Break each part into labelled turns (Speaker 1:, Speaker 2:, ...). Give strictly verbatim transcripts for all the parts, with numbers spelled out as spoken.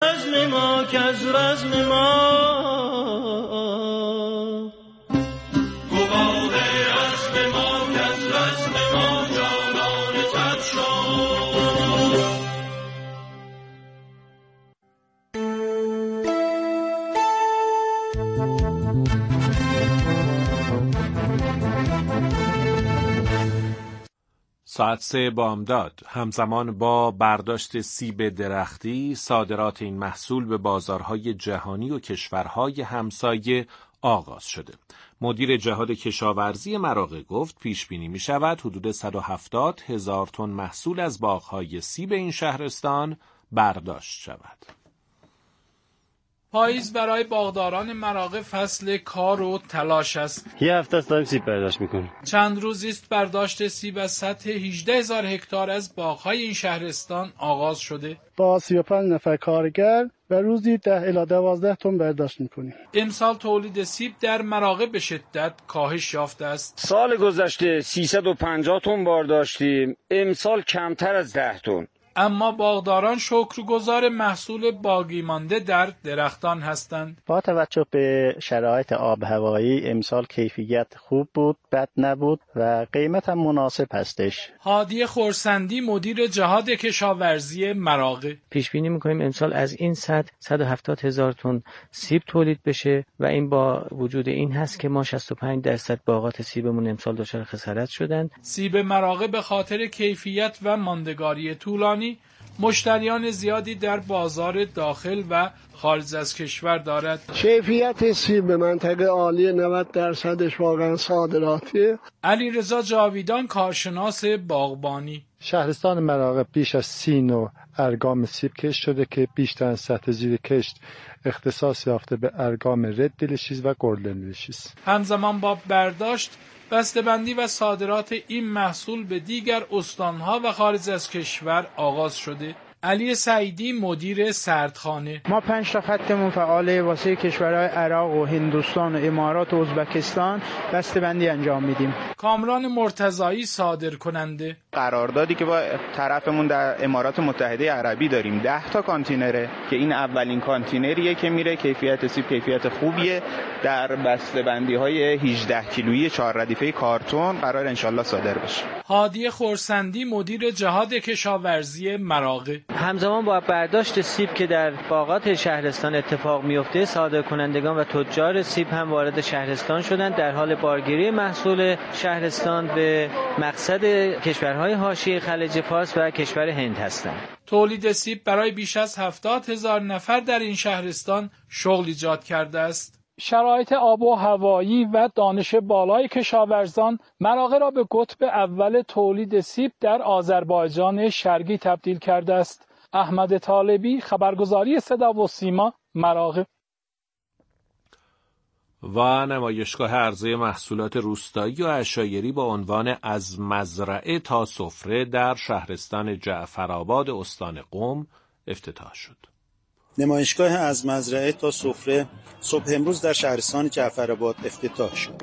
Speaker 1: رزم ما که از رزم ما گواه رزم ما که از رزم ما جانان تب شد.
Speaker 2: ساعت سه بامداد همزمان با برداشت سیب درختی، صادرات این محصول به بازارهای جهانی و کشورهای همسایه آغاز شده. مدیر جهاد کشاورزی مراغه گفت پیش بینی می شود حدود صد و هفتاد هزار تن محصول از باغهای سیب این شهرستان برداشت شود.
Speaker 3: پاییز برای باغداران مراغه فصل کار و تلاش است.
Speaker 4: یه هفته است داریم سیب برداشت میکنیم.
Speaker 3: چند روزی است برداشت سیب از سطح هجده هزار هکتار از باغهای این شهرستان آغاز شده.
Speaker 5: با سی و پنج نفر کارگر و روزی ده الی دوازده تن برداشت میکنیم.
Speaker 3: امسال تولید سیب در مراغه به شدت کاهش یافته است.
Speaker 4: سال گذشته سیصد و پنجاه تن برداشتیم، امسال کمتر از ده تن.
Speaker 3: اما باغداران شکرگزار محصول باقی مانده در درختان هستند.
Speaker 6: با توجه به شرایط آب هوایی امسال کیفیت خوب بود، بد نبود و قیمت هم مناسب هستش.
Speaker 3: هادی خورسندی مدیر جهاد کشاورزی مراغه:
Speaker 7: پیش بینی می‌کنیم امسال از این سطح صد و هفتاد هزار تن سیب تولید بشه و این با وجود این هست که ما شصت و پنج درصد باغات سیبمون امسال دچار خسارت شدند.
Speaker 3: سیب مراغه به خاطر کیفیت و ماندگاری طولانی مشتریان زیادی در بازار داخل و خارج از کشور دارد.
Speaker 5: کیفیت سیب به منطقه عالی، نود درصدش واقعا صادراتیه.
Speaker 3: علیرضا جاویدان کارشناس باغبانی:
Speaker 8: شهرستان مراغه بیش از سی نوع ارگام سیب کشت شده که بیشتر از سطح زیر کشت اختصاص یافته به ارگام رد دلشیز و گلدن دلشیز.
Speaker 3: همزمان با برداشت، بسته‌بندی و صادرات این محصول به دیگر استانها و خارج از کشور آغاز شده. علی سعیدی مدیر سردخانه:
Speaker 9: ما پنج تا خطمون فعاله واسه کشورهای عراق و هندوستان و امارات و ازبکستان بسته‌بندی انجام میدیم.
Speaker 3: کامران مرتضایی صادر کننده:
Speaker 10: قراردادی که با طرفمون در امارات متحده عربی داریم ده تا کانتینره که این اولین کانتینریه که میره. کیفیت سیب کیفیت خوبیه. در بسته‌بندی‌های هجده کیلویی چهار ردیفه کارتون قرار انشالله صادر بشه.
Speaker 3: هادی خورسندی مدیر جهاد کشاورزی مراغه:
Speaker 7: همزمان با برداشت سیب که در باغات شهرستان اتفاق میفته، صادرکنندگان و تجار سیب هم وارد شهرستان شدند. در حال بارگیری محصول شهرستان به مقصد کشورهای حاشیه خلیج فارس و کشور هند هستند.
Speaker 3: تولید سیب برای بیش از هفتاد هزار نفر در این شهرستان شغل ایجاد کرده است. شرایط آب و هوایی و دانش بالای کشاورزان مراغه را به قطب اول تولید سیب در آذربایجان شرقی تبدیل کرده است. احمد طالبی، خبرگزاری صدا و سیما، مراغه.
Speaker 2: و نمایشگاه عرضه محصولات روستایی و عشایری با عنوان از مزرعه تا سفره در شهرستان جعفرآباد استان قم افتتاح شد.
Speaker 11: نمایشگاه از مزرعه تا سفره صبح امروز در شهرستان جعفرآباد افتتاح شد.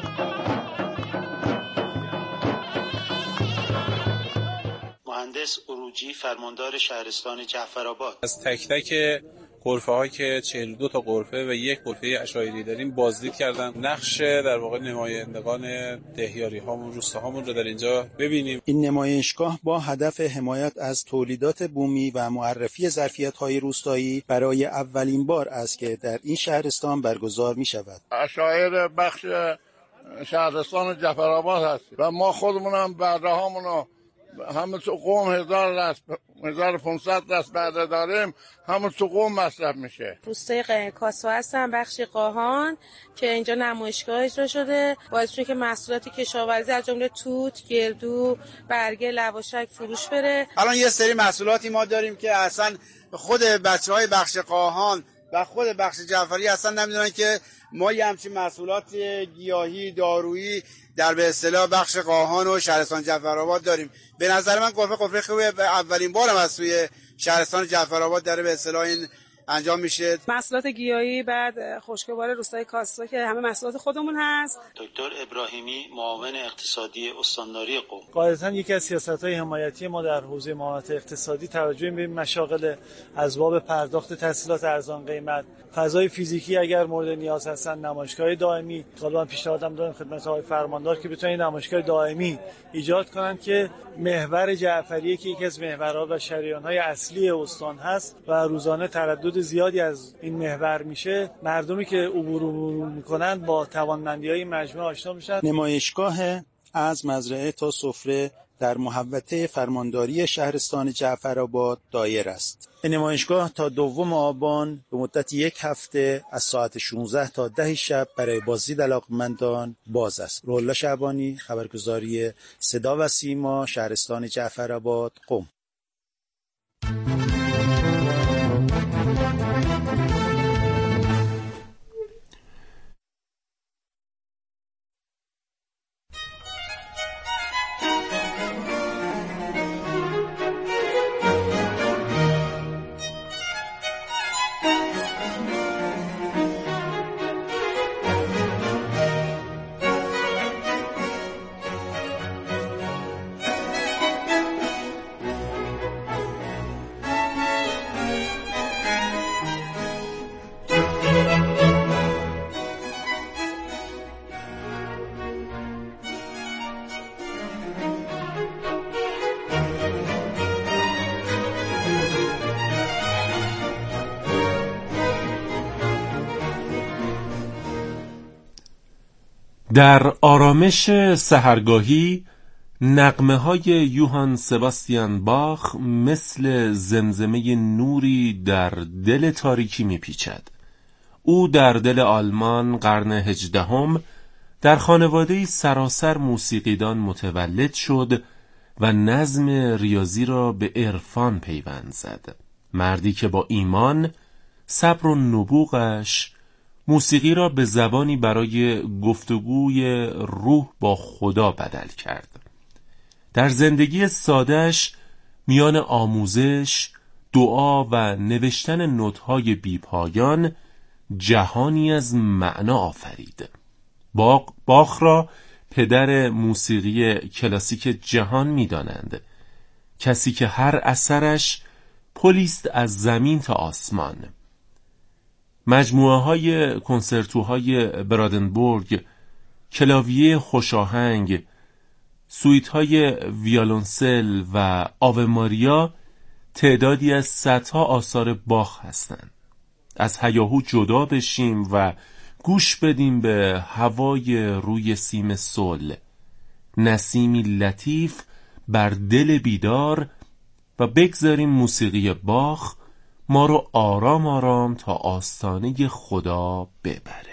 Speaker 11: مهندس عروجی فرماندار شهرستان جعفرآباد:
Speaker 12: از تک تک غرفه ها که چهل و دو تا غرفه و یک غرفه عشایری داریم بازدید کردم. نقش در واقع نمایندگان دهیاری هامون، روستاهامون رو در اینجا ببینیم.
Speaker 11: این نمایشگاه با هدف حمایت از تولیدات بومی و معرفی ظرفیت‌های روستایی برای اولین بار است که در این شهرستان برگزار می‌شود.
Speaker 13: عشایر بخش شهرستان جعفرآباد هستیم و ما خودمون هم برده‌هامون رو همه تو قوم هزار دست هزار و پانصد دست برده داریم، همه تو قوم مصرف میشه.
Speaker 14: روستای کاسو هستم، بخش قاهان که اینجا نمایشگاه اجرا شده. باعث شده که محصولات کشاورزی از جمله توت، گردو، برگه، لواشک فروش بره.
Speaker 15: الان یه سری محصولاتی ما داریم که اصلا خود بچهای بخش قاهان و خود بخش جعفری اصلا نمیدونن که ما یه همچین محصولات گیاهی دارویی در به اصطلاح بخش قاهان و شهرستان جعفرآباد داریم. به نظر من قفه قفه خوبه، اولین بارم از توی شهرستان جعفرآباد داره به اصطلاح این انجام میشه.
Speaker 14: محصولات گیاهی، بعد خشکبار روستای کاستا که همه محصولات خودمون هست.
Speaker 16: دکتر ابراهیمی، معاون اقتصادی استانداری قم.
Speaker 17: قاعدتاً یکی از سیاست‌های حمایتی ما در حوزه معاونت اقتصادی توجه به مشاغل از باب پرداخت تسهیلات ارزان قیمت، فضای فیزیکی اگر مورد نیاز هستن، نمایشگاه دائمی. طالبان پیشنهادم دارم خدمت آقای فرماندار که بتونن نمایشگاه دائمی ایجاد کنن که محور جعفریه که یکی از محورها و شریان‌های اصلی استان هست و روزانه تردد زیادی از این محور میشه. مردمی که عبور عبور میکنن با توانمندی‌های مجموعه آشنا میشن.
Speaker 11: نمایشگاه از مزرعه تا سفره در محوطه فرمانداری شهرستان جعفرآباد دایر است. این نمایشگاه تا دوم آبان به مدت یک هفته از ساعت شانزده تا ده شب برای بازدید علاقمندان باز است. روح‌الله شعبانی، خبرگزاری صدا و سیما، شهرستان جعفرآباد، قم.
Speaker 2: در آرامش سحرگاهی نغمه های یوهان سباستیان باخ مثل زمزمه نوری در دل تاریکی میپیچد. او در دل آلمان قرن هجدهم در خانواده‌ای سراسر موسیقیدان متولد شد و نظم ریاضی را به عرفان پیوند زد. مردی که با ایمان، صبر و نبوغش موسیقی را به زبانی برای گفتگوی روح با خدا بدل کرد. در زندگی ساده‌اش میان آموزش، دعا و نوشتن نوت‌های بی‌پایان جهانی از معنا آفرید. باخ, باخ را پدر موسیقی کلاسیک جهان می‌دانند، کسی که هر اثرش پلیست از زمین تا آسمان. مجموعه های کنسرتوهای برادنبورگ، کلاویه خوشاهنگ، سویت های ویولنسل و آوه ماریا تعدادی از صدها آثار باخ هستند. از هیاهو جدا بشیم و گوش بدیم به هوای روی سیم صلح، نسیمی لطیف بر دل بیدار و بگذاریم موسیقی باخ ما رو آرام آرام تا آستانه خدا ببره.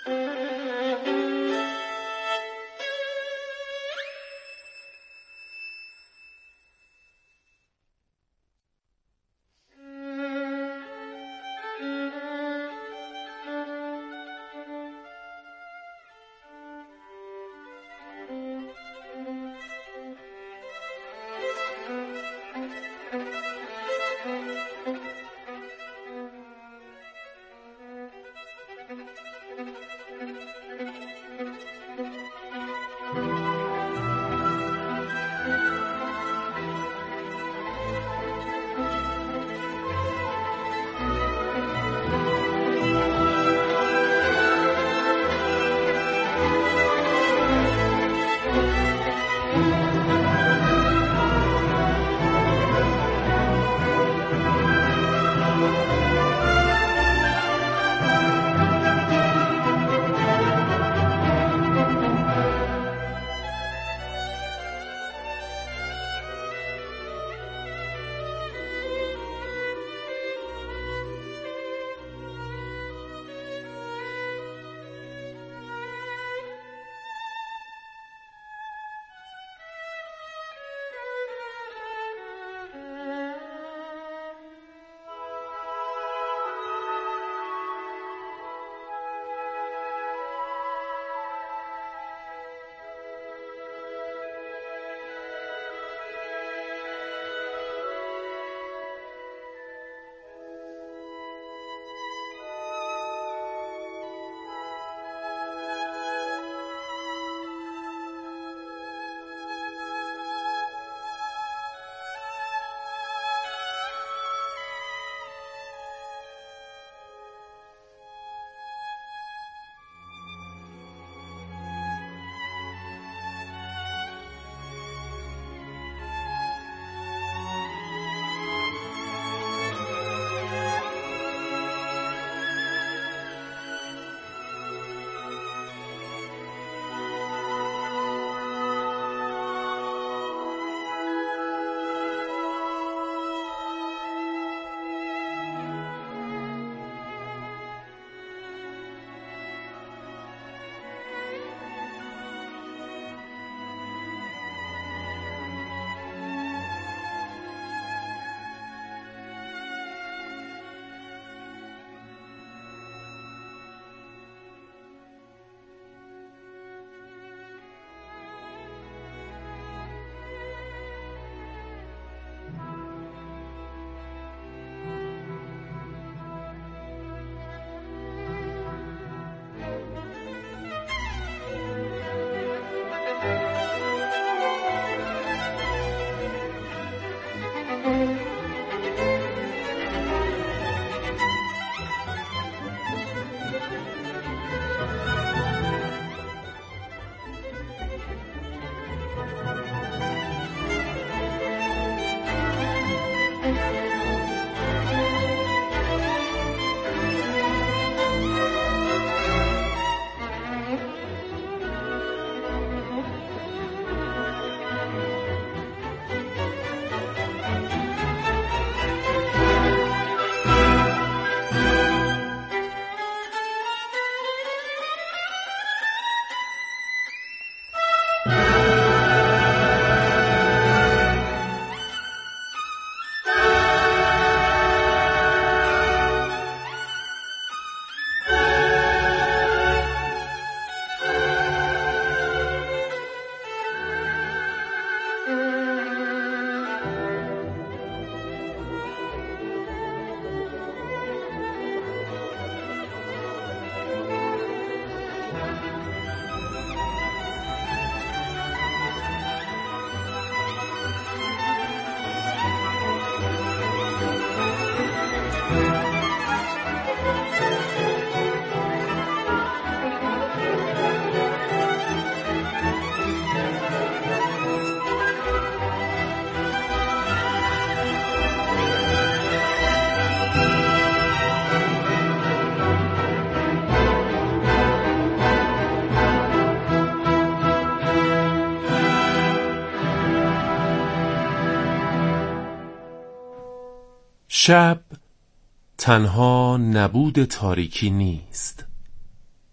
Speaker 2: شب تنها نبود تاریکی نیست.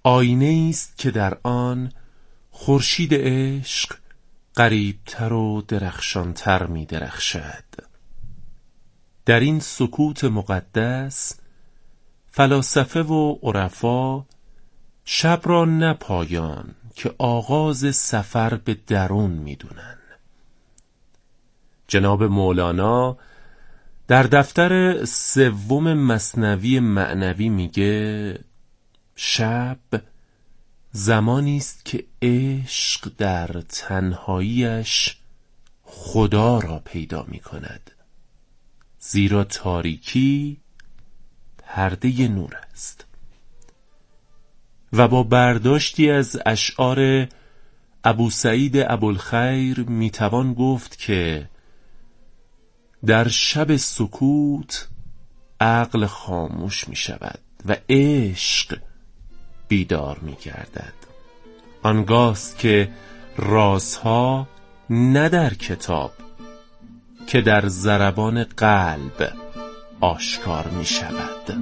Speaker 2: آینه است که در آن خورشید عشق قریبتر و درخشانتر می درخشد. در این سکوت مقدس فلاسفه و عرفا شب را نه پایان که آغاز سفر به درون می دونن. جناب مولانا در دفتر سوم مثنوی معنوی میگه شب زمانی است که عشق در تنهاییش خدا را پیدا می کند، زیرا تاریکی پرده نور است. و با برداشتی از اشعار ابو سعید ابوالخیر می توان گفت که در شب سکوت عقل خاموش می شود و عشق بیدار می گردد. آنگاست که رازها نه در کتاب که در ضربان قلب آشکار می شود.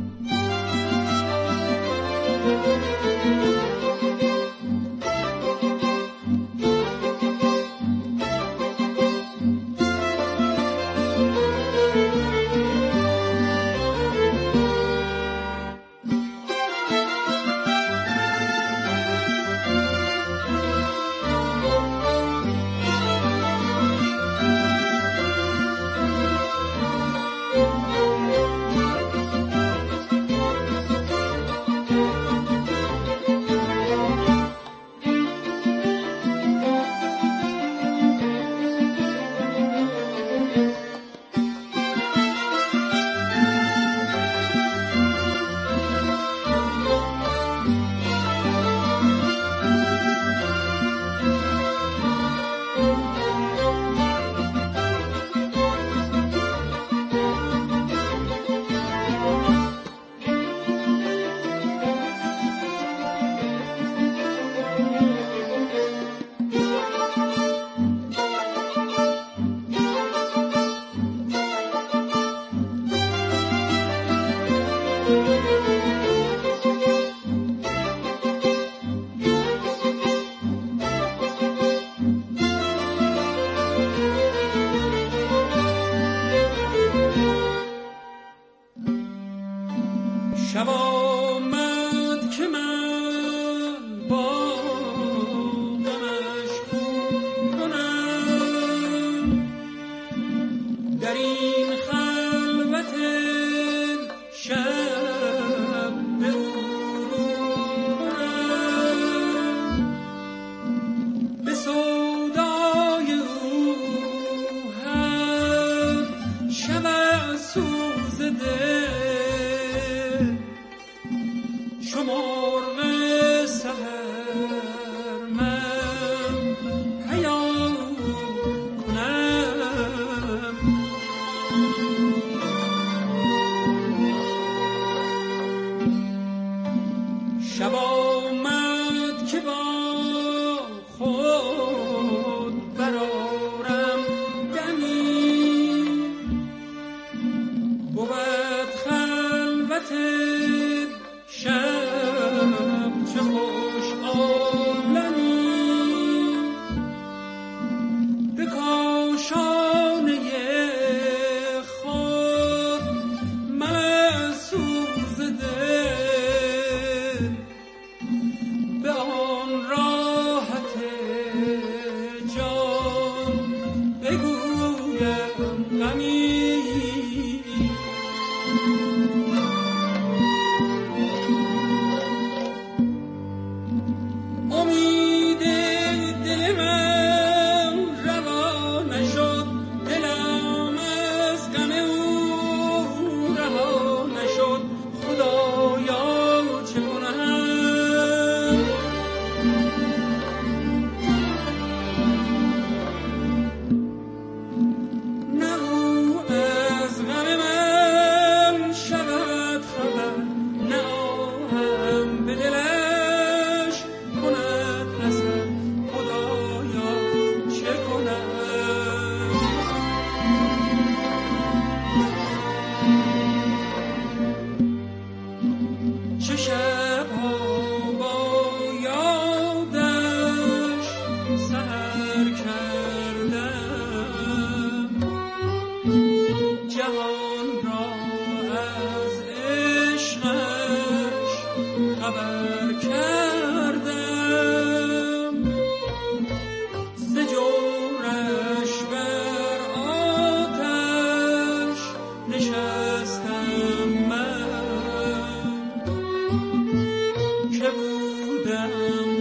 Speaker 1: دلم